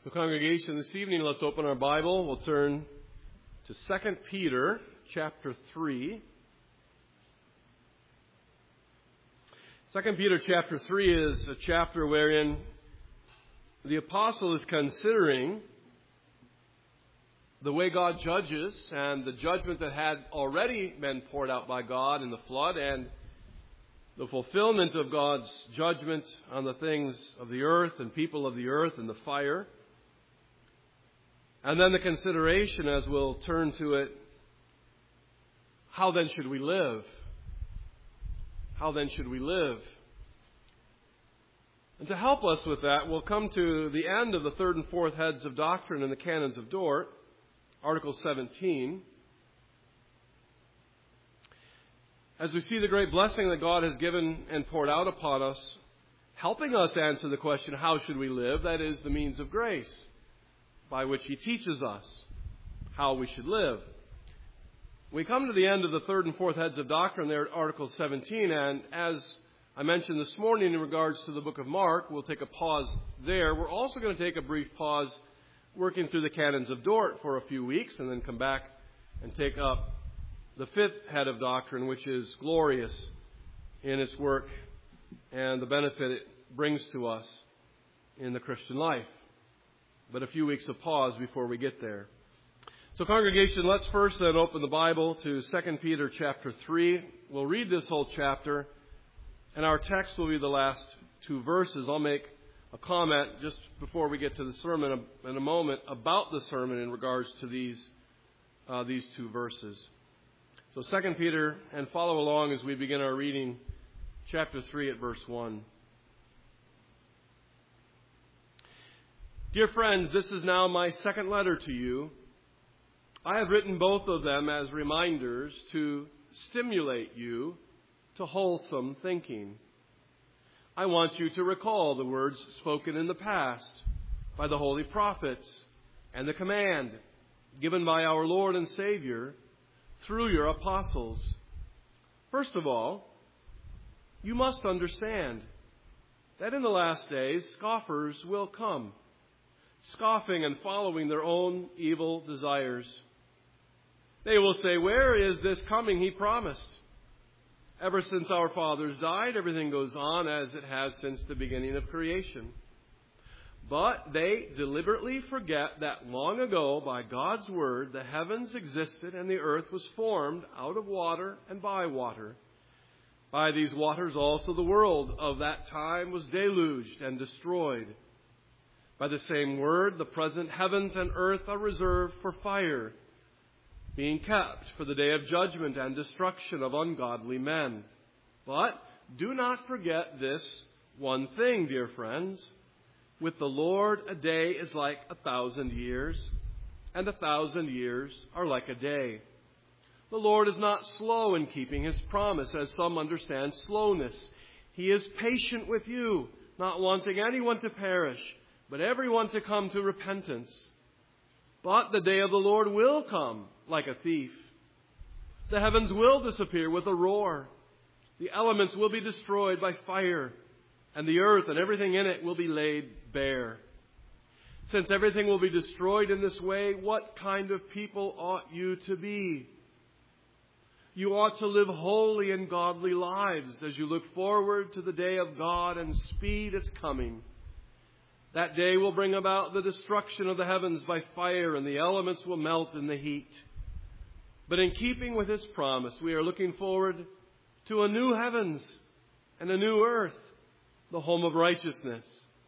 So congregation, this evening, let's open our Bible. We'll turn to 2 Peter chapter 3. 2 Peter chapter 3 is a chapter wherein the apostle is considering the way God judges and the judgment that had already been poured out by God in the flood and the fulfillment of God's judgment on the things of the earth and people of the earth and the fire. And then the consideration, as we'll turn to it, how then should we live? How then should we live? And to help us with that, we'll come to the end of the third and fourth heads of doctrine in the Canons of Dort, Article 17. As we see the great blessing that God has given and poured out upon us, helping us answer the question, how should we live? That is the means of grace, by which He teaches us how we should live. We come to the end of the third and fourth heads of doctrine there at Article 17, and as I mentioned this morning in regards to the book of Mark, we'll take a pause there. We're also going to take a brief pause working through the Canons of Dort for a few weeks, and then come back and take up the fifth head of doctrine, which is glorious in its work and the benefit it brings to us in the Christian life. But a few weeks of pause before we get there. So congregation, let's first then open the Bible to 2 Peter chapter 3. We'll read this whole chapter, and our text will be the last two verses. I'll make a comment just before we get to the sermon in a moment about the sermon in regards to these two verses. So 2 Peter, and follow along as we begin our reading, chapter 3 at verse 1. Dear friends, this is now my second letter to you. I have written both of them as reminders to stimulate you to wholesome thinking. I want you to recall the words spoken in the past by the holy prophets and the command given by our Lord and Savior through your apostles. First of all, you must understand that in the last days scoffers will come, scoffing and following their own evil desires. They will say, where is this coming He promised? Ever since our fathers died, everything goes on as it has since the beginning of creation. But they deliberately forget that long ago, by God's word, the heavens existed and the earth was formed out of water and by water. By these waters also the world of that time was deluged and destroyed. By the same word, the present heavens and earth are reserved for fire, being kept for the day of judgment and destruction of ungodly men. But do not forget this one thing, dear friends. With the Lord, a day is like 1,000 years, and 1,000 years are like a day. The Lord is not slow in keeping His promise, as some understand slowness. He is patient with you, not wanting anyone to perish, but everyone to come to repentance. But the day of the Lord will come like a thief. The heavens will disappear with a roar. The elements will be destroyed by fire, and the earth and everything in it will be laid bare. Since everything will be destroyed in this way, what kind of people ought you to be? You ought to live holy and godly lives as you look forward to the day of God and speed its coming. That day will bring about the destruction of the heavens by fire, and the elements will melt in the heat. But in keeping with His promise, we are looking forward to a new heavens and a new earth, the home of righteousness.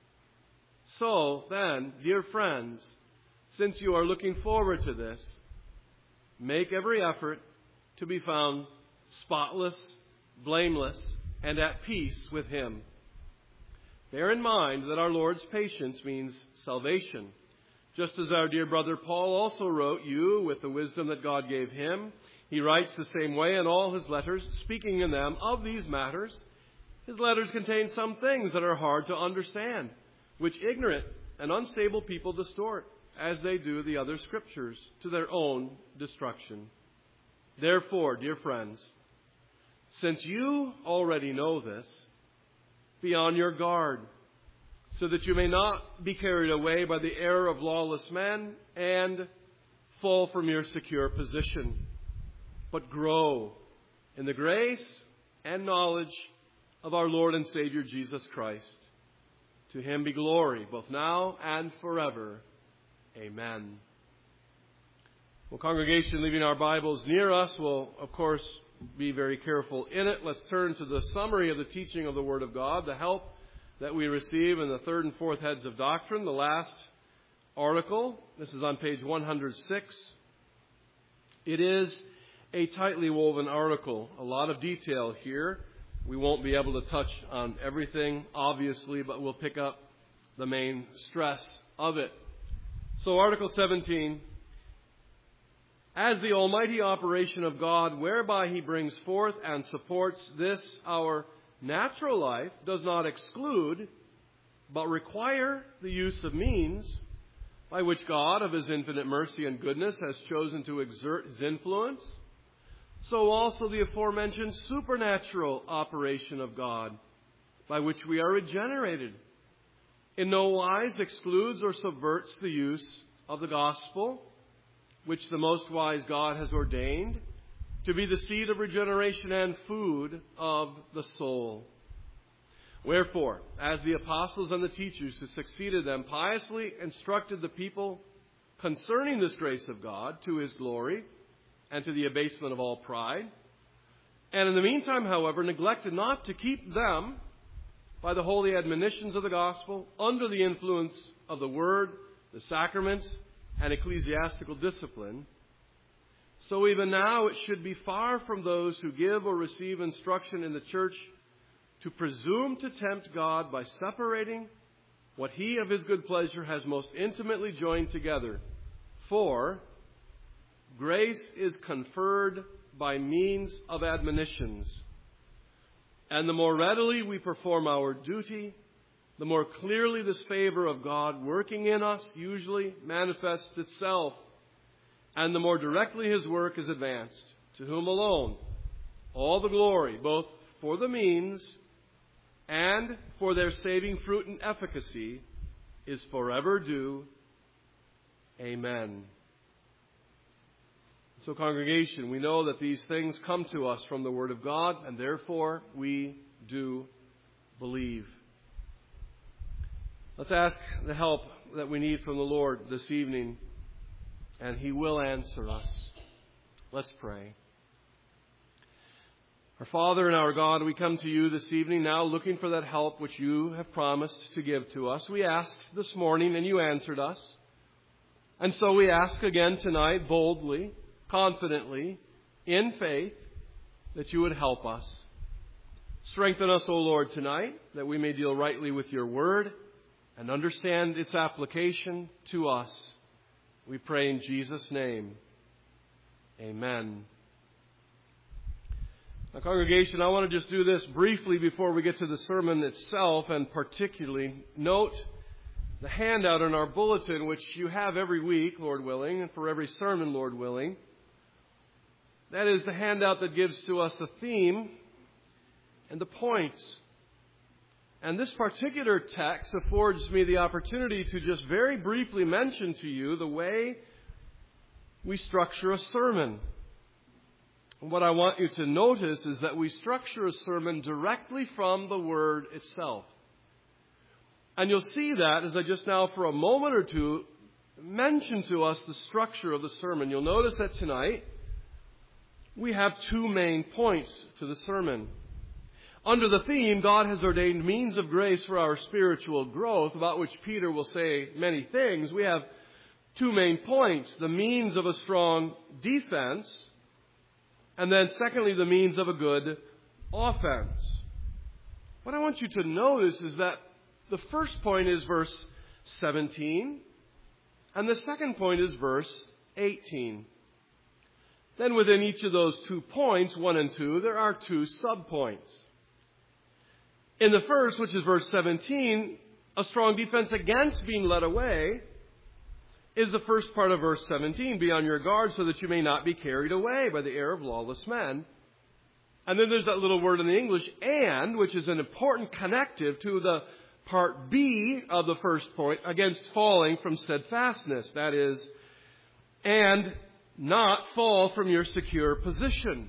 So then, dear friends, since you are looking forward to this, make every effort to be found spotless, blameless, and at peace with Him. Bear in mind that our Lord's patience means salvation. Just as our dear brother Paul also wrote you with the wisdom that God gave him, he writes the same way in all his letters, speaking in them of these matters. His letters contain some things that are hard to understand, which ignorant and unstable people distort, as they do the other scriptures, to their own destruction. Therefore, dear friends, since you already know this, be on your guard. so that you may not be carried away by the error of lawless men and fall from your secure position, but grow in the grace and knowledge of our Lord and Savior Jesus Christ. To Him be glory, both now and forever. Amen. Well, congregation, leaving our Bibles near us, will, of course, be very careful in it. Let's turn to the summary of the teaching of the Word of God, the help that we receive in the third and fourth heads of doctrine, the last article. This is on page 106. It is a tightly woven article, a lot of detail here. We won't be able to touch on everything, obviously, but we'll pick up the main stress of it. So, Article 17, as the almighty operation of God, whereby He brings forth and supports this, our natural life, does not exclude, but require the use of means by which God, of His infinite mercy and goodness, has chosen to exert His influence, so also the aforementioned supernatural operation of God, by which we are regenerated, in no wise excludes or subverts the use of the gospel, which the most wise God has ordained to be the seed of regeneration and food of the soul. Wherefore, as the apostles and the teachers who succeeded them piously instructed the people concerning this grace of God to His glory and to the abasement of all pride, and in the meantime, however, neglected not to keep them by the holy admonitions of the gospel under the influence of the word, the sacraments, and ecclesiastical discipline, so even now it should be far from those who give or receive instruction in the church to presume to tempt God by separating what He of His good pleasure has most intimately joined together. For grace is conferred by means of admonitions, and the more readily we perform our duty, the more clearly this favor of God working in us usually manifests itself, and the more directly His work is advanced, to whom alone all the glory, both for the means and for their saving fruit and efficacy, is forever due. Amen. So, congregation, we know that these things come to us from the Word of God, and therefore we do believe. Let's ask the help that we need from the Lord this evening, and He will answer us. Let's pray. Our Father and our God, we come to You this evening now looking for that help which You have promised to give to us. We asked this morning, and You answered us. And so we ask again tonight, boldly, confidently, in faith, that You would help us. Strengthen us, O Lord, tonight, that we may deal rightly with Your Word and understand its application to us. We pray in Jesus' name. Amen. Now, congregation, I want to just do this briefly before we get to the sermon itself, and particularly note the handout in our bulletin, which you have every week, Lord willing, and for every sermon, Lord willing. That is the handout that gives to us the theme and the points. And this particular text affords me the opportunity to just very briefly mention to you the way we structure a sermon. What I want you to notice is that we structure a sermon directly from the Word itself. And you'll see that as I just now for a moment or two mention to us the structure of the sermon. You'll notice that tonight we have two main points to the sermon. Under the theme, God has ordained means of grace for our spiritual growth, about which Peter will say many things, we have two main points. The means of a strong defense, and then secondly, the means of a good offense. What I want you to notice is that the first point is verse 17, and the second point is verse 18. Then within each of those 2 points, 1 and 2, there are 2 subpoints. In the first, which is verse 17, a strong defense against being led away, is the first part of verse 17. Be on your guard so that you may not be carried away by the error of lawless men. And then there's that little word in the English, and, which is an important connective to part B of the first point, against falling from steadfastness. That is, and not fall from your secure position.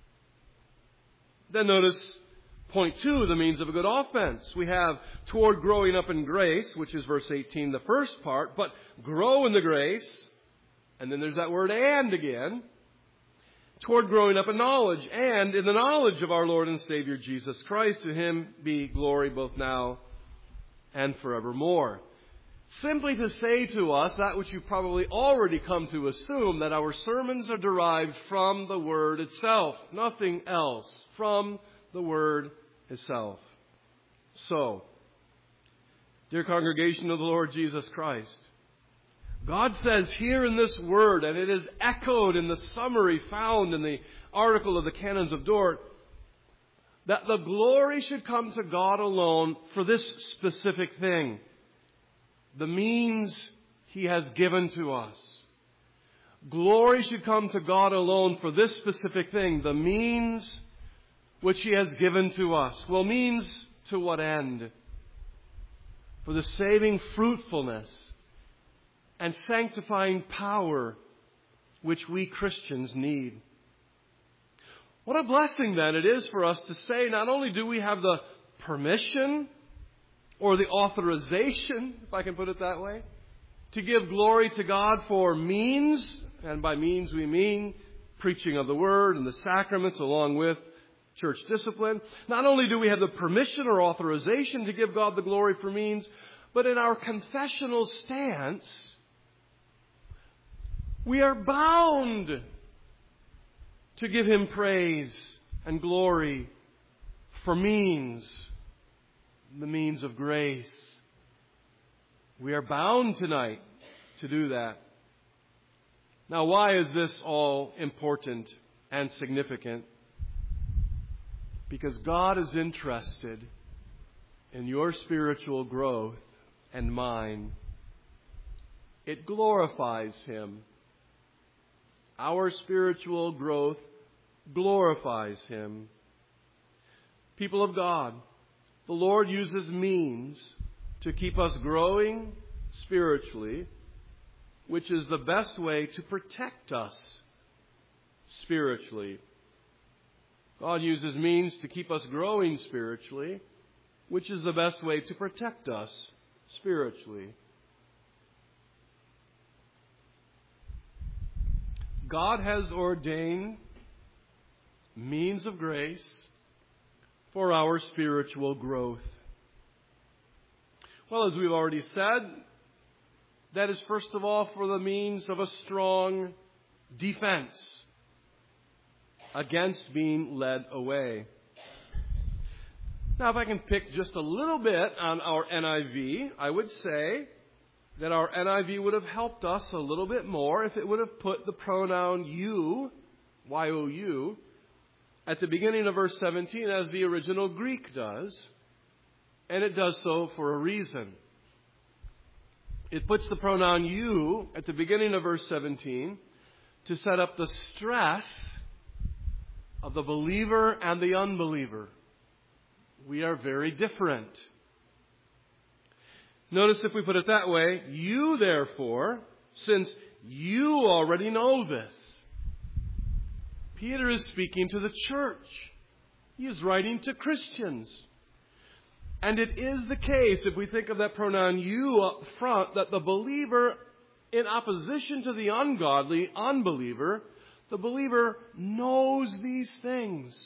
Then notice point 2, the means of a good offense. We have toward growing up in grace, which is verse 18, the first part, but grow in the grace, and then there's that word and again, toward growing up in knowledge, and in the knowledge of our Lord and Savior Jesus Christ. To Him be glory both now and forevermore. Simply to say to us that which you've probably already come to assume, that our sermons are derived from the Word itself, nothing else, from the Word itself. So, dear congregation of the Lord Jesus Christ, God says here in this Word, and it is echoed in the summary found in the article of the Canons of Dort, that the glory should come to God alone for this specific thing, the means He has given to us. Glory should come to God alone for this specific thing, the means which He has given to us. Well, means to what end? For the saving fruitfulness and sanctifying power which we Christians need. What a blessing then it is for us to say, not only do we have the permission or the authorization, if I can put it that way, to give glory to God for means, and by means we mean preaching of the Word and the sacraments along with church discipline. Not only do we have the permission or authorization to give God the glory for means, but in our confessional stance, we are bound to give Him praise and glory for means, the means of grace. We are bound tonight to do that. Now, why is this all important and significant? Because God is interested in your spiritual growth and mine. It glorifies Him. Our spiritual growth glorifies Him. People of God, the Lord uses means to keep us growing spiritually, which is the best way to protect us spiritually. God uses means to keep us growing spiritually, which is the best way to protect us spiritually. God has ordained means of grace for our spiritual growth. Well, as we've already said, that is first of all for the means of a strong defense against being led away. Now, if I can pick just a little bit on our NIV, I would say that our NIV would have helped us a little bit more if it would have put the pronoun you, Y-O-U, at the beginning of verse 17 as the original Greek does. And it does so for a reason. It puts the pronoun you at the beginning of verse 17 to set up the stress of the believer and the unbeliever. We are very different. Notice if we put it that way, you therefore, since you already know this. Peter is speaking to the church. He is writing to Christians. And it is the case, if we think of that pronoun you up front, that the believer, in opposition to the ungodly unbeliever, the believer knows these things.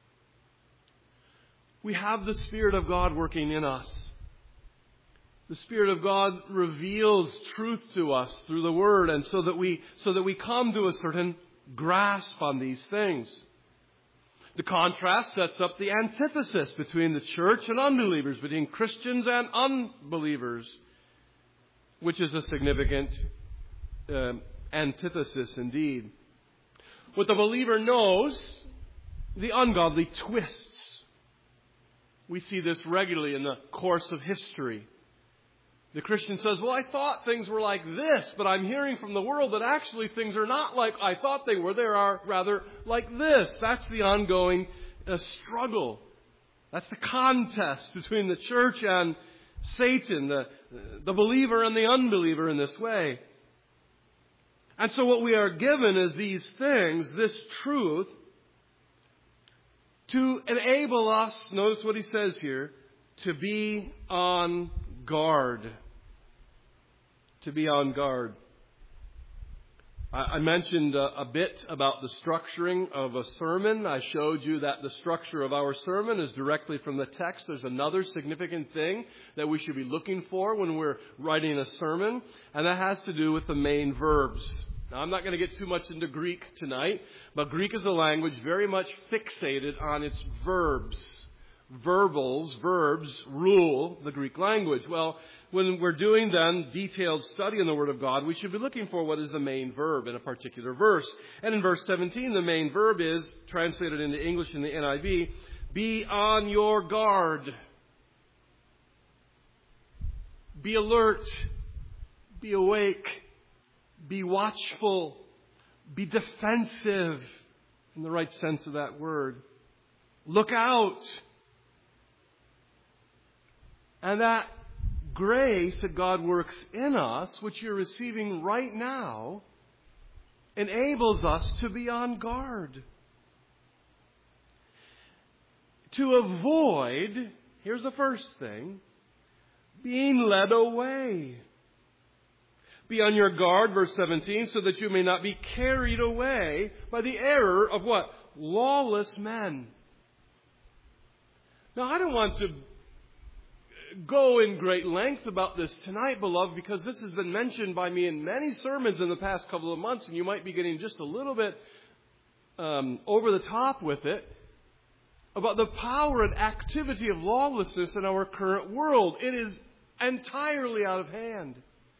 We have the Spirit of God working in us. The Spirit of God reveals truth to us through the Word, and so that we come to a certain grasp on these things. The contrast sets up the antithesis between the church and unbelievers, between Christians and unbelievers, which is a significant antithesis indeed. What the believer knows, the ungodly twists. We see this regularly in the course of history. The Christian says, well, I thought things were like this, but I'm hearing from the world that actually things are not like I thought they were. They are rather like this. That's the ongoing struggle. That's the contest between the church and Satan, the believer and the unbeliever in this way. And so what we are given is these things, this truth, to enable us, notice what he says here, to be on guard. To be on guard. I mentioned a bit about the structuring of a sermon. I showed you that the structure of our sermon is directly from the text. There's another significant thing that we should be looking for when we're writing a sermon, and that has to do with the main verbs. Now, I'm not going to get too much into Greek tonight, but Greek is a language very much fixated on its verbs. Verbs rule the Greek language. Well, when we're doing then detailed study in the Word of God, we should be looking for what is the main verb in a particular verse. And in verse 17, the main verb is, translated into English in the NIV, be on your guard. Be alert. Be awake. Be watchful. Be defensive in the right sense of that word. Look out. And that grace that God works in us, which you're receiving right now, enables us to be on guard. To avoid, here's the first thing, being led away. Be on your guard, verse 17, so that you may not be carried away by the error of what? Lawless men. Now, I don't want to go in great length about this tonight, beloved, because this has been mentioned by me in many sermons in the past couple of months, and you might be getting just a little bit over the top with it, about the power and activity of lawlessness in our current world. It is entirely out of hand.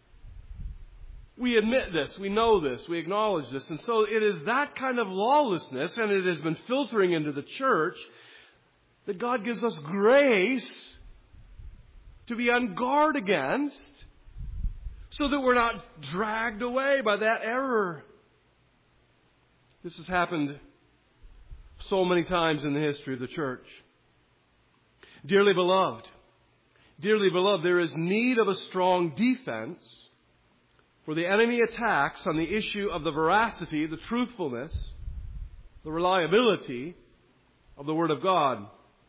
We admit this, we know this, we acknowledge this, and so it is that kind of lawlessness, and it has been filtering into the church, that God gives us grace to be on guard against, so that we're not dragged away by that error. This has happened so many times in the history of the church. Dearly beloved, there is need of a strong defense for the enemy attacks on the issue of the veracity, the truthfulness, the reliability of the Word of God.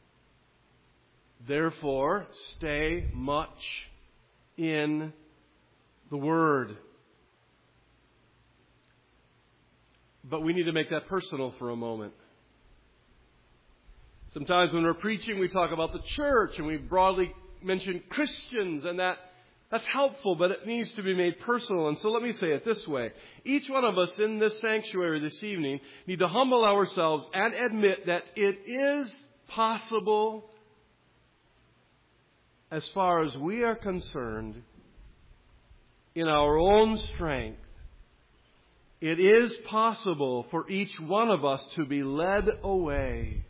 Therefore, stay much in the Word. But we need to make that personal for a moment. Sometimes when we're preaching, we talk about the church and we broadly mention Christians, and that's helpful, but it needs to be made personal. And so let me say it this way. Each one of us in this sanctuary this evening need to humble ourselves and admit that it is possible, as far as we are concerned, in our own strength, it is possible for each one of us to be led away,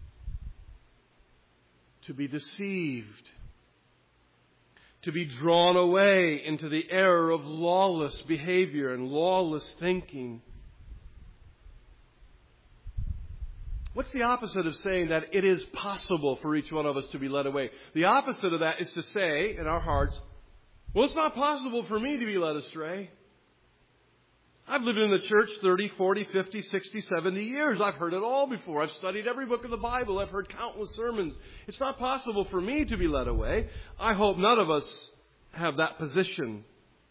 to be deceived, to be drawn away into the error of lawless behavior and lawless thinking. What's the opposite of saying that it is possible for each one of us to be led away? The opposite of that is to say in our hearts, well, it's not possible for me to be led astray. I've lived in the church 30, 40, 50, 60, 70 years. I've heard it all before. I've studied every book of the Bible. I've heard countless sermons. It's not possible for me to be led away. I hope none of us have that position,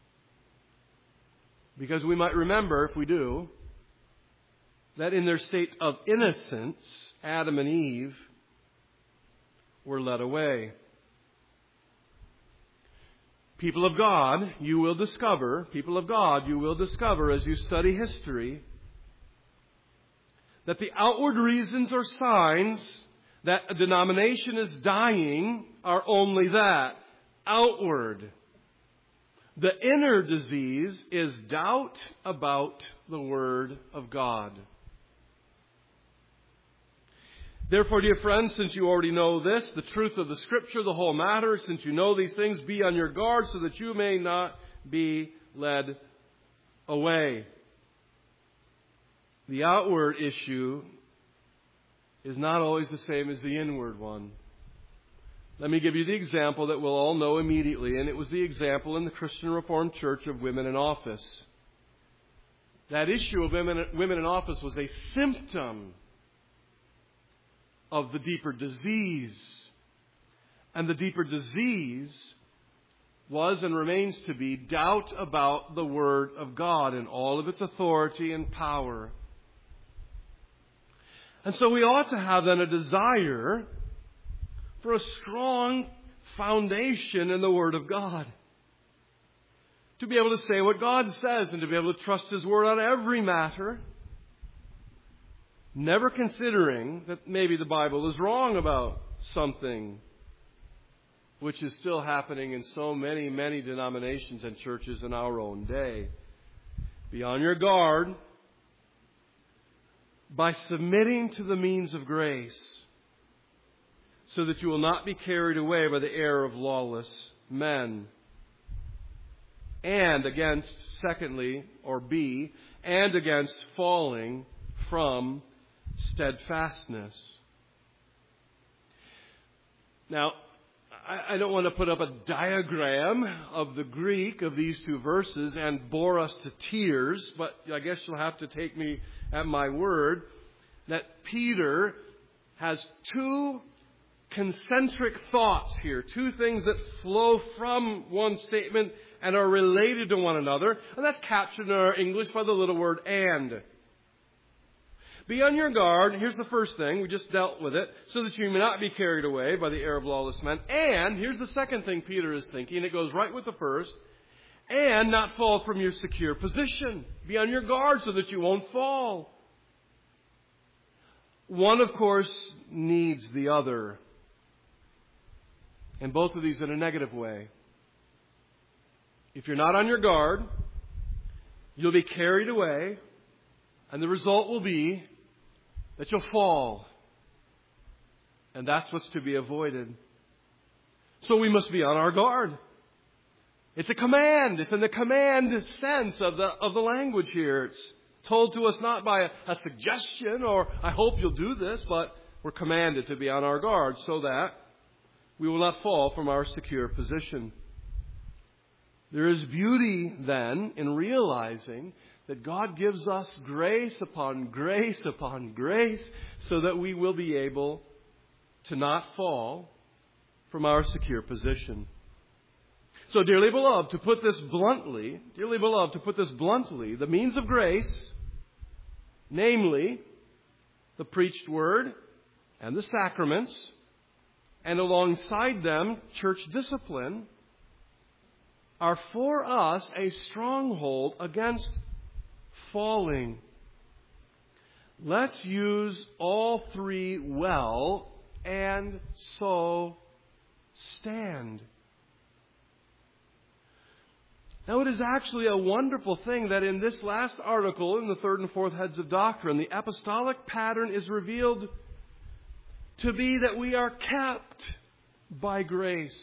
because we might remember, if we do, that in their state of innocence, Adam and Eve were led away. People of God, you will discover as you study history, that the outward reasons or signs that a denomination is dying are only that, outward. The inner disease is doubt about the Word of God. Therefore, dear friends, since you already know this, the truth of the Scripture, the whole matter, since you know these things, be on your guard so that you may not be led away. The outward issue is not always the same as the inward one. Let me give you the example that we'll all know immediately, and it was the example in the Christian Reformed Church of women in office. That issue of women in office was a symptom of the deeper disease. And the deeper disease was and remains to be doubt about the Word of God and all of its authority and power. And so we ought to have then a desire for a strong foundation in the Word of God. To be able to say what God says and to be able to trust His Word on every matter. Never considering that maybe the Bible is wrong about something, which is still happening in so many, many denominations and churches in our own day. Be on your guard by submitting to the means of grace, so that you will not be carried away by the error of lawless men. And against, secondly, or B, and against falling from steadfastness. Now, I don't want to put up a diagram of the Greek of these two verses and bore us to tears, but I guess you'll have to take me at my word that Peter has two concentric thoughts here, two things that flow from one statement and are related to one another, and that's captured in our English by the little word and. Be on your guard. Here's the first thing. We just dealt with it. So that you may not be carried away by the error of lawless men. And here's the second thing Peter is thinking. It goes right with the first. And not fall from your secure position. Be on your guard so that you won't fall. One, of course, needs the other. And both of these in a negative way. If you're not on your guard, you'll be carried away. And the result will be that you'll fall. And that's what's to be avoided. So we must be on our guard. It's a command. It's in the command sense of the language here. It's told to us not by a suggestion or I hope you'll do this, but we're commanded to be on our guard so that we will not fall from our secure position. There is beauty then in realizing that God gives us grace upon grace upon grace so that we will be able to not fall from our secure position. So, dearly beloved, to put this bluntly, the means of grace, namely the preached word and the sacraments, and alongside them church discipline, are for us a stronghold against falling. Let's use all three well and so stand. Now, it is actually a wonderful thing that in this last article, in the third and fourth heads of doctrine, the apostolic pattern is revealed to be that we are kept by grace.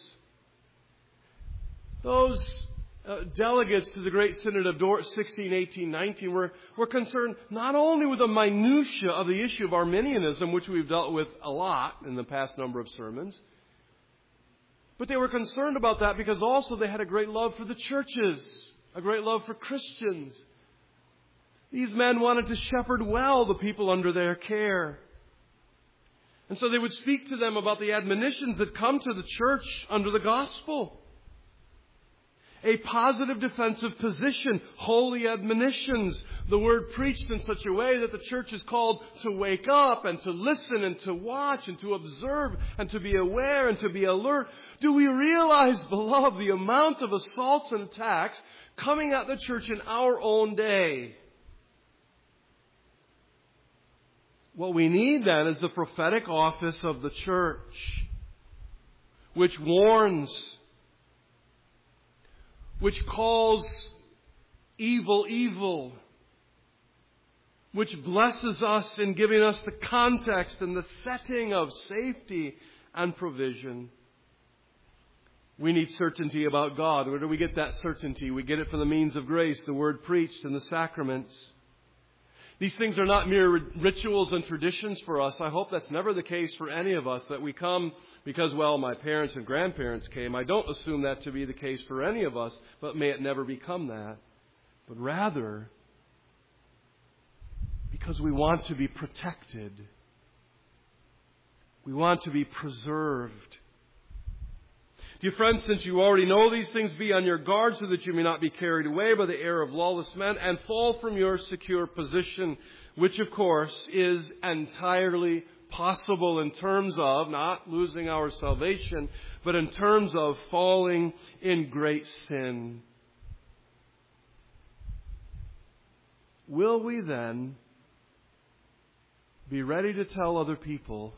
Those delegates to the Great Synod of Dort 16, 18, 19 were concerned not only with the minutiae of the issue of Arminianism, which we've dealt with a lot in the past number of sermons, but they were concerned about that because also they had a great love for the churches, a great love for Christians. These men wanted to shepherd well the people under their care. And so they would speak to them about the admonitions that come to the church under the gospel. A positive defensive position, holy admonitions, the word preached in such a way that the church is called to wake up and to listen and to watch and to observe and to be aware and to be alert. Do we realize, beloved, the amount of assaults and attacks coming at the church in our own day? What we need then is the prophetic office of the church, which warns, which calls evil evil, which blesses us in giving us the context and the setting of safety and provision. We need certainty about God. Where do we get that certainty? We get it from the means of grace, the word preached, and the sacraments. These things are not mere rituals and traditions for us. I hope that's never the case for any of us, that we come because, well, my parents and grandparents came. I don't assume that to be the case for any of us, but may it never become that. But rather, because we want to be protected. We want to be preserved. Dear friends, since you already know these things, be on your guard so that you may not be carried away by the error of lawless men and fall from your secure position, which of course is entirely possible in terms of not losing our salvation, but in terms of falling in great sin. Will we then be ready to tell other people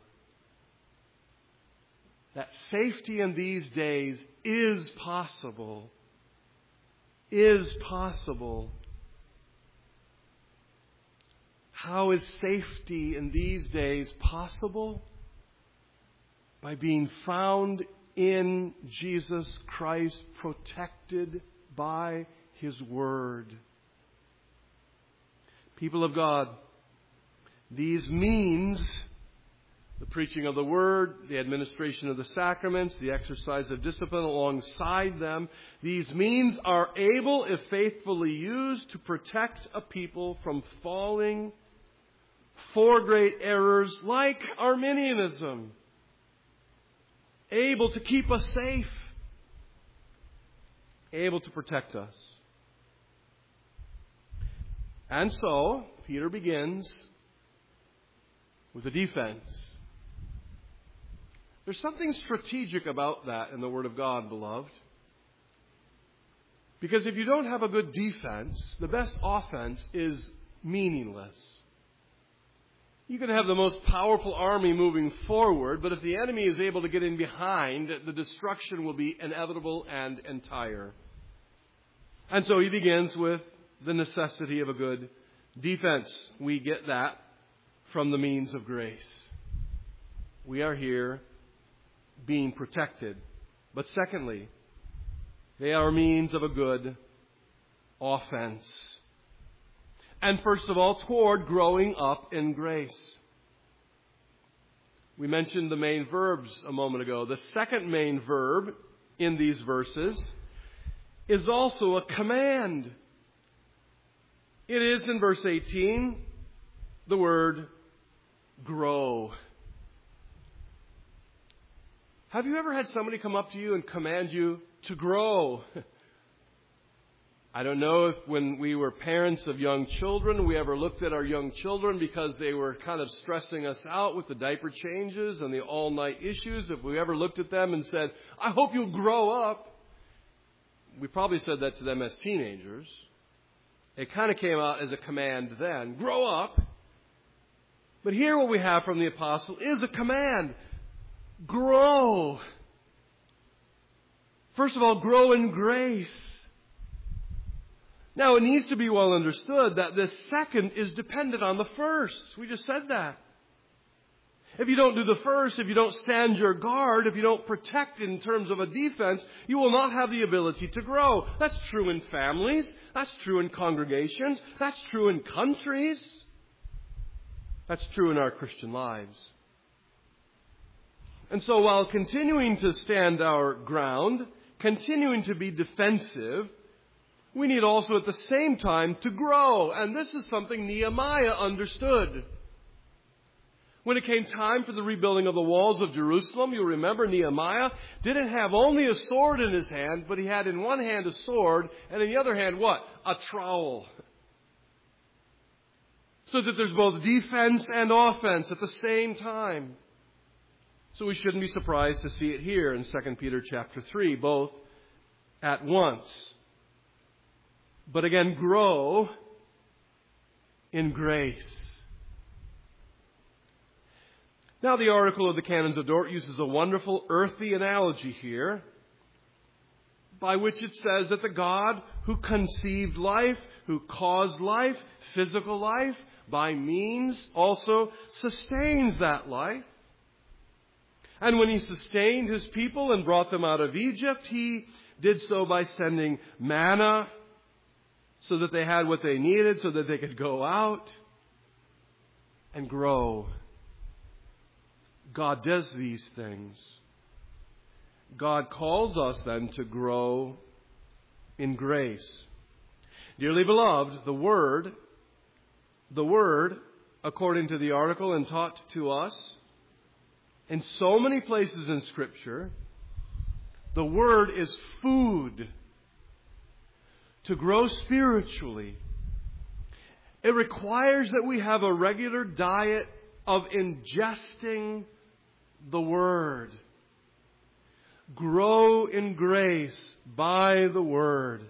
that safety in these days is possible? Is possible. How is safety in these days possible? By being found in Jesus Christ, protected by His Word. People of God, these means, the preaching of the Word, the administration of the sacraments, the exercise of discipline alongside them, these means are able, if faithfully used, to protect a people from falling for great errors like Arminianism. Able to keep us safe. Able to protect us. And so, Peter begins with a defense. There's something strategic about that in the Word of God, beloved. Because if you don't have a good defense, the best offense is meaningless. You can have the most powerful army moving forward, but if the enemy is able to get in behind, the destruction will be inevitable and entire. And so he begins with the necessity of a good defense. We get that from the means of grace. We are here being protected. But secondly, they are means of a good offense. And first of all, toward growing up in grace. We mentioned the main verbs a moment ago. The second main verb in these verses is also a command. It is in verse 18, the word grow. Have you ever had somebody come up to you and command you to grow? I don't know if when we were parents of young children, we ever looked at our young children because they were kind of stressing us out with the diaper changes and the all-night issues. If we ever looked at them and said, I hope you'll grow up. We probably said that to them as teenagers. It kind of came out as a command then. Grow up. But here what we have from the apostle is a command. Grow. First of all, grow in grace. Now, it needs to be well understood that this second is dependent on the first. We just said that. If you don't do the first, if you don't stand your guard, if you don't protect in terms of a defense, you will not have the ability to grow. That's true in families. That's true in congregations. That's true in countries. That's true in our Christian lives. And so while continuing to stand our ground, continuing to be defensive, we need also at the same time to grow. And this is something Nehemiah understood. When it came time for the rebuilding of the walls of Jerusalem, you remember Nehemiah didn't have only a sword in his hand, but he had in one hand a sword, and in the other hand what? A trowel. So that there's both defense and offense at the same time. So we shouldn't be surprised to see it here in 2 Peter chapter 3, both at once. But again, grow in grace. Now the article of the Canons of Dort uses a wonderful earthy analogy here, by which it says that the God who conceived life, who caused life, physical life, by means also sustains that life. And when He sustained His people and brought them out of Egypt, He did so by sending manna so that they had what they needed, so that they could go out. and grow. God does these things. God calls us then to grow in grace. Dearly beloved, the Word, according to the article and taught to us in so many places in Scripture, the Word is food to grow spiritually. It requires that we have a regular diet of ingesting the Word. Grow in grace by the Word.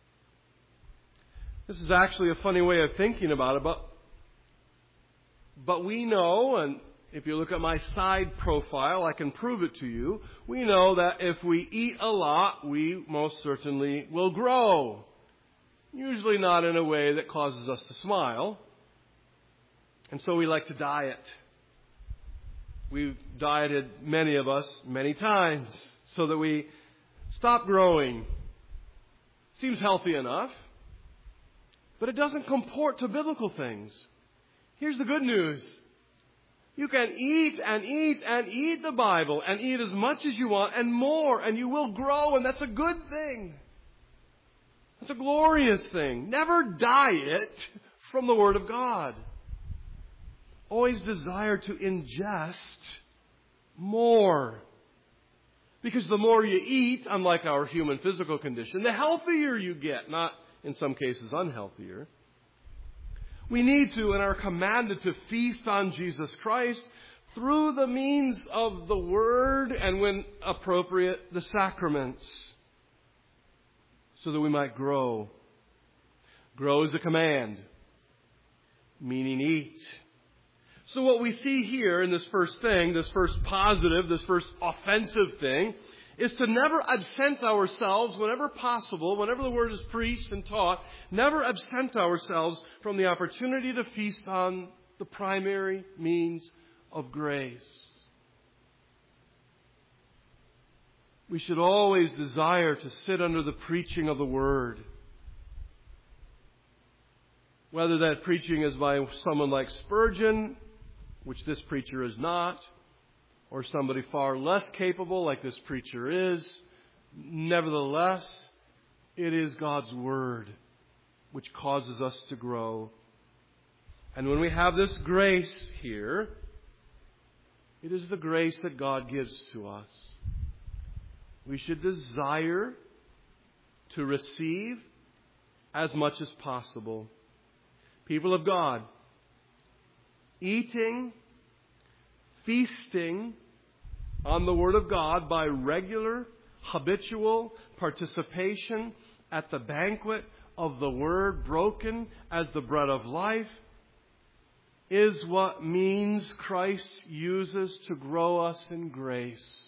This is actually a funny way of thinking about it, but we know, and if you look at my side profile, I can prove it to you. We know that if we eat a lot, we most certainly will grow. Usually not in a way that causes us to smile. And so we like to diet. We've dieted, many of us, many times, so that we stop growing. Seems healthy enough, but it doesn't comport to biblical things. Here's the good news. You can eat and eat and eat the Bible and eat as much as you want and more, and you will grow, and that's a good thing. That's a glorious thing. Never diet from the Word of God. Always desire to ingest more. Because the more you eat, unlike our human physical condition, the healthier you get, not in some cases unhealthier. We need to and are commanded to feast on Jesus Christ through the means of the Word and, when appropriate, the sacraments, so that we might grow. Grow is a command, meaning eat. So what we see here in this first thing, this first positive, this first offensive thing, is to never absent ourselves whenever possible, whenever the Word is preached and taught, never absent ourselves from the opportunity to feast on the primary means of grace. We should always desire to sit under the preaching of the Word. Whether that preaching is by someone like Spurgeon, which this preacher is not, or somebody far less capable like this preacher is, nevertheless, it is God's Word which causes us to grow. And when we have this grace here, it is the grace that God gives to us. We should desire to receive as much as possible. People of God, eating, feasting on the Word of God by regular, habitual participation at the banquet of the Word broken as the bread of life is what means Christ uses to grow us in grace.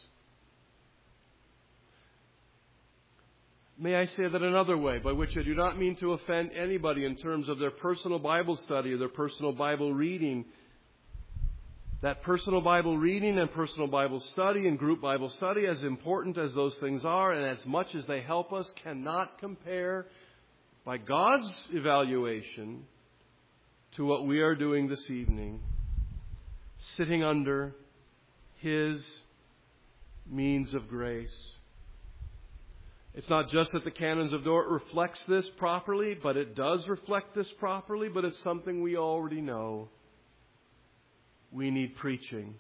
May I say that another way, by which I do not mean to offend anybody in terms of their personal Bible study or their personal Bible reading. That personal Bible reading and personal Bible study and group Bible study, as important as those things are and as much as they help us, cannot compare, by God's evaluation, to what we are doing this evening, sitting under His means of grace. It's not just that the Canons of Dort reflects this properly, but it does reflect this properly, but it's something we already know. We need preaching.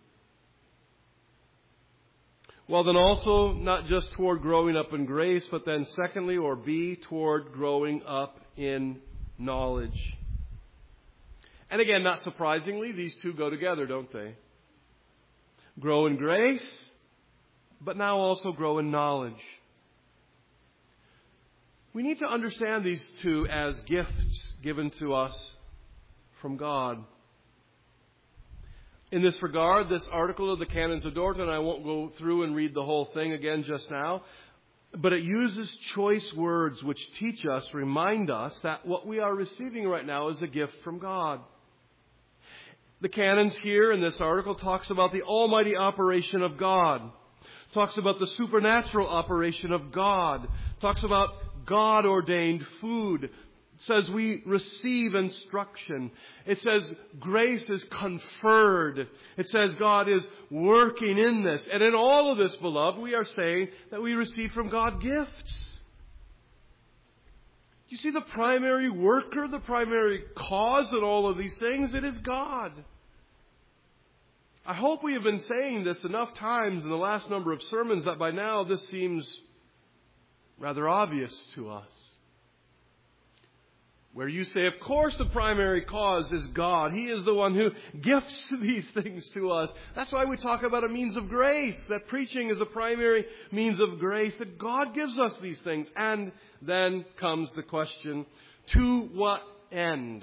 Well, then also, not just toward growing up in grace, but then secondly, or B, toward growing up in knowledge. And again, not surprisingly, these two go together, don't they? Grow in grace, but now also grow in knowledge. We need to understand these two as gifts given to us from God. In this regard, this article of the Canons of Dort, and I won't go through and read the whole thing again just now, but it uses choice words which teach us, remind us that what we are receiving right now is a gift from God. The Canons here in this article talks about the almighty operation of God, talks about the supernatural operation of God, talks about God-ordained food, It says we receive instruction. It says grace is conferred. It says God is working in this. And in all of this, beloved, we are saying that we receive from God gifts. You see, the primary worker, the primary cause in all of these things, it is God. I hope we have been saying this enough times in the last number of sermons that by now this seems rather obvious to us. Where you say, of course the primary cause is God. He is the one who gifts these things to us. That's why we talk about a means of grace. That preaching is a primary means of grace. That God gives us these things. And then comes the question, to what end?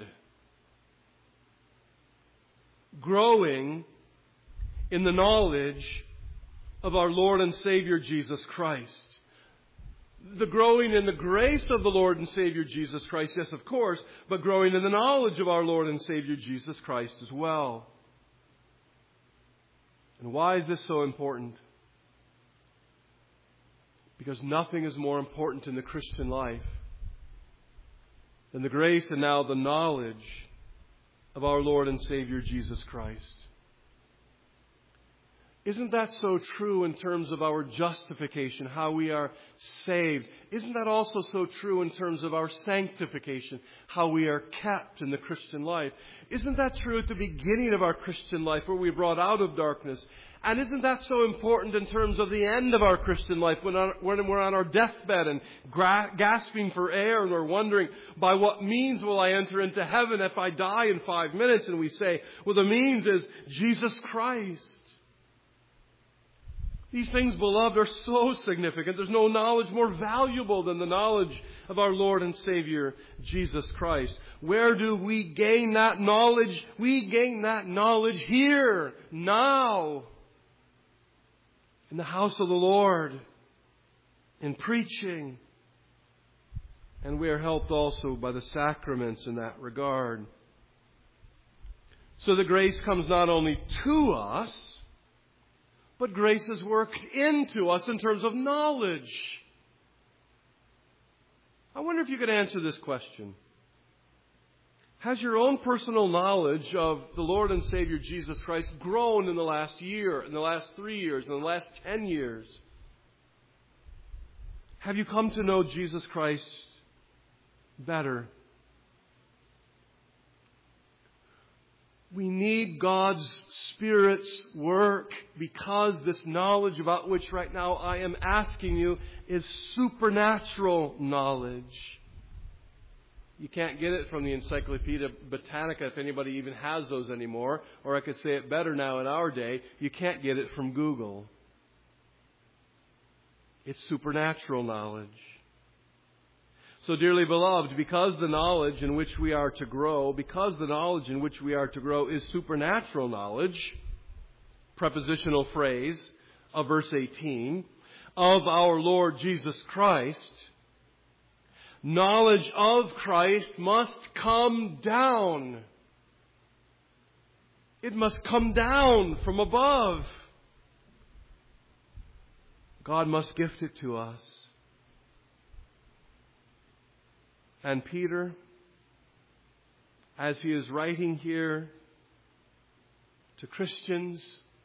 Growing in the knowledge of our Lord and Savior Jesus Christ. The growing in the grace of the Lord and Savior Jesus Christ, yes, of course, but growing in the knowledge of our Lord and Savior Jesus Christ as well. And why is this so important? Because nothing is more important in the Christian life than the grace and now the knowledge of our Lord and Savior Jesus Christ. Isn't that so true in terms of our justification, how we are saved? Isn't that also so true in terms of our sanctification, how we are kept in the Christian life? Isn't that true at the beginning of our Christian life, where we are brought out of darkness? And isn't that so important in terms of the end of our Christian life, when we're on our deathbed and gasping for air, and we're wondering, by what means will I enter into heaven if I die in 5 minutes? And we say, well, the means is Jesus Christ. These things, beloved, are so significant. There's no knowledge more valuable than the knowledge of our Lord and Savior, Jesus Christ. Where do we gain that knowledge? We gain that knowledge here, now, in the house of the Lord, in preaching. And we are helped also by the sacraments in that regard. So the grace comes not only to us, but grace is worked into us in terms of knowledge. I wonder if you could answer this question. Has your own personal knowledge of the Lord and Savior Jesus Christ grown in the last year, in the last 3 years, in the last 10 years? Have you come to know Jesus Christ better? We need God's Spirit's work, because this knowledge about which right now I am asking you is supernatural knowledge. You can't get it from the Encyclopedia Britannica, if anybody even has those anymore. Or I could say it better now in our day, you can't get it from Google. It's supernatural knowledge. So, dearly beloved, because the knowledge in which we are to grow, is supernatural knowledge, prepositional phrase of verse 18, of our Lord Jesus Christ, knowledge of Christ must come down. It must come down from above. God must gift it to us. And Peter, as he is writing here to Christians,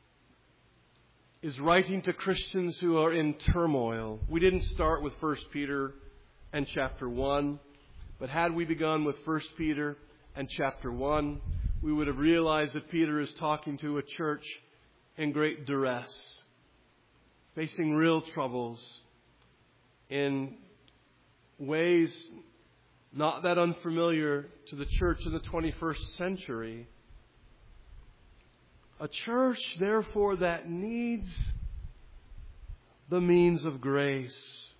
is writing to Christians who are in turmoil. We didn't start with 1 Peter and chapter 1, but had we begun with 1 Peter and chapter 1, we would have realized that Peter is talking to a church in great duress, facing real troubles in ways not that unfamiliar to the church in the 21st century. A church, therefore, that needs the means of grace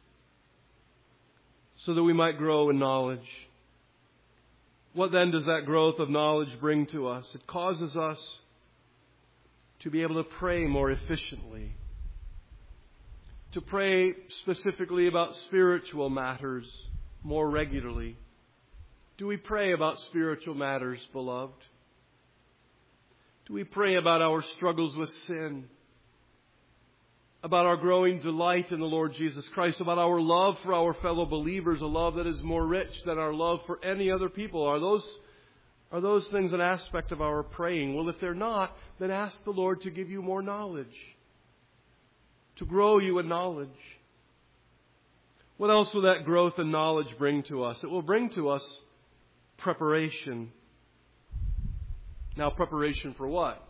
so that we might grow in knowledge. What then does that growth of knowledge bring to us? It causes us to be able to pray more efficiently, to pray specifically about spiritual matters more regularly. Do we pray about spiritual matters, beloved? Do we pray about our struggles with sin? about our growing delight in the Lord Jesus Christ, about our love for our fellow believers, a love that is more rich than our love for any other people? Are those things an aspect of our praying? Well, if they're not, then ask the Lord to give you more knowledge, to grow you in knowledge. What else will that growth in knowledge bring to us? It will bring to us preparation. Now, preparation for what?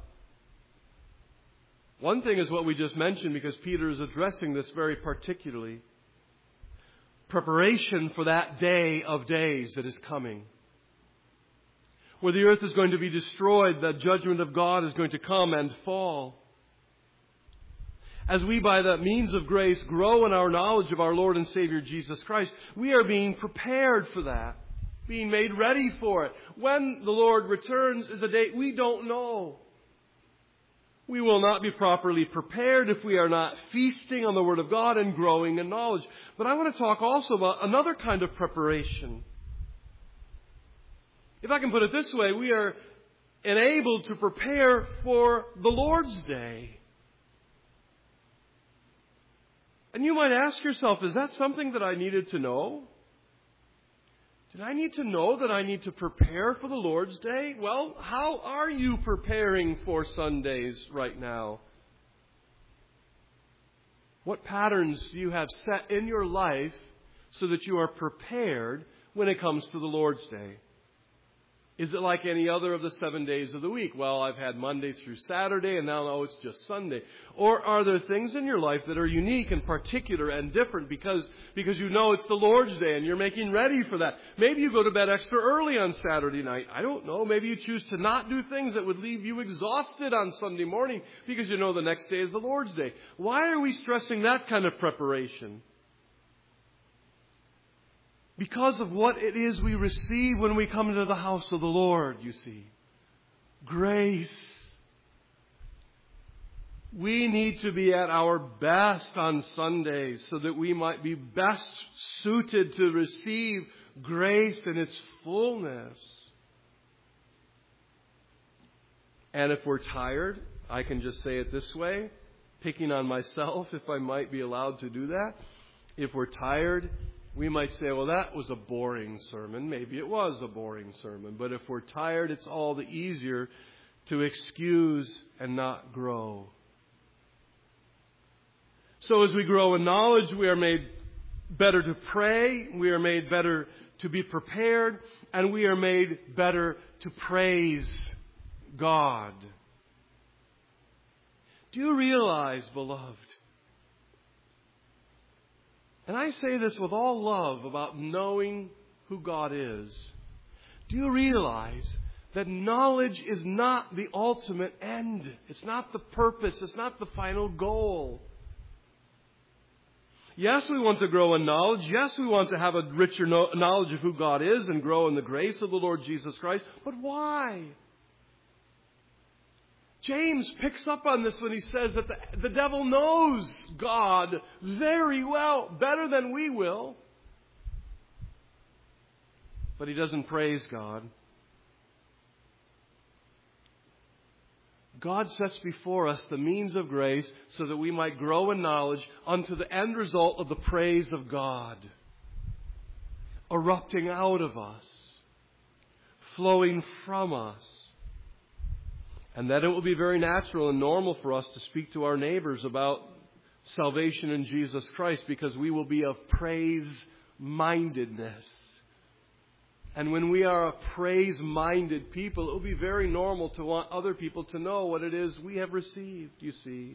One thing is what we just mentioned, because Peter is addressing this very particularly. Preparation for that day of days that is coming, where the earth is going to be destroyed, the judgment of God is going to come and fall. As we, by the means of grace, grow in our knowledge of our Lord and Savior Jesus Christ, we are being prepared for that, being made ready for it. When the Lord returns is a date we don't know. We will not be properly prepared if we are not feasting on the Word of God and growing in knowledge. But I want to talk also about another kind of preparation. If I can put it this way, we are enabled to prepare for the Lord's Day. And you might ask yourself, is that something that I needed to know? Did I need to know that I need to prepare for the Lord's Day? Well, how are you preparing for Sundays right now? What patterns do you have set in your life so that you are prepared when it comes to the Lord's Day? Is it like any other of the 7 days of the week? Well, I've had Monday through Saturday, and now it's just Sunday. Or are there things in your life that are unique and particular and different because you know it's the Lord's Day and you're making ready for that? Maybe you go to bed extra early on Saturday night. I don't know. Maybe you choose to not do things that would leave you exhausted on Sunday morning because you know the next day is the Lord's Day. Why are we stressing that kind of preparation? Because of what it is we receive when we come into the house of the Lord, you see. Grace. We need to be at our best on Sundays so that we might be best suited to receive grace in its fullness. And if we're tired, I can just say it this way, picking on myself, if I might be allowed to do that. If we're tired, we might say, well, that was a boring sermon. Maybe it was a boring sermon. But if we're tired, it's all the easier to excuse and not grow. So as we grow in knowledge, we are made better to pray. We are made better to be prepared. And we are made better to praise God. Do you realize, beloved, and I say this with all love about knowing who God is. Do you realize that knowledge is not the ultimate end? It's not the purpose. It's not the final goal. Yes, we want to grow in knowledge. Yes, we want to have a richer knowledge of who God is and grow in the grace of the Lord Jesus Christ. But why? James picks up on this when he says that the devil knows God very well, better than we will. But he doesn't praise God. God sets before us the means of grace so that we might grow in knowledge unto the end result of the praise of God, erupting out of us, flowing from us. And that it will be very natural and normal for us to speak to our neighbors about salvation in Jesus Christ because we will be of praise-mindedness. And when we are a praise-minded people, it will be very normal to want other people to know what it is we have received, you see.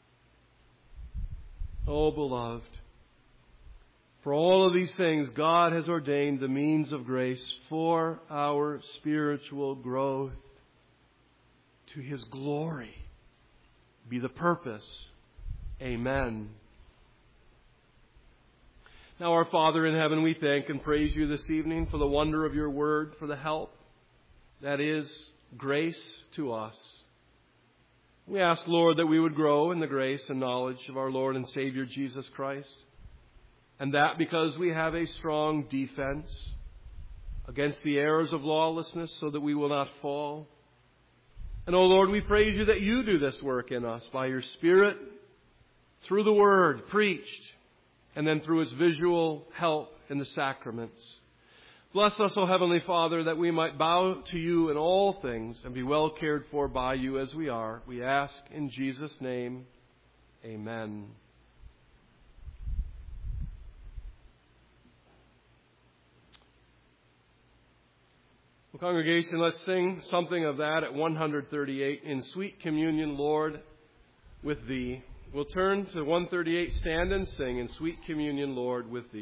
Oh, beloved, for all of these things, God has ordained the means of grace for our spiritual growth. To His glory be the purpose. Amen. Now, our Father in heaven, we thank and praise You this evening for the wonder of Your word, for the help that is grace to us. We ask, Lord, that we would grow in the grace and knowledge of our Lord and Savior Jesus Christ. And that because we have a strong defense against the errors of lawlessness so that we will not fall. And, oh Lord, we praise You that You do this work in us by Your Spirit through the Word preached, and then through its visual help in the sacraments. Bless us, O Heavenly Father, that we might bow to you in all things and be well cared for by you as we are. We ask in Jesus' name, amen. Well, congregation, let's sing something of that at 138, In Sweet Communion, Lord, with Thee. We'll turn to 138, Stand and Sing, In Sweet Communion, Lord, with Thee.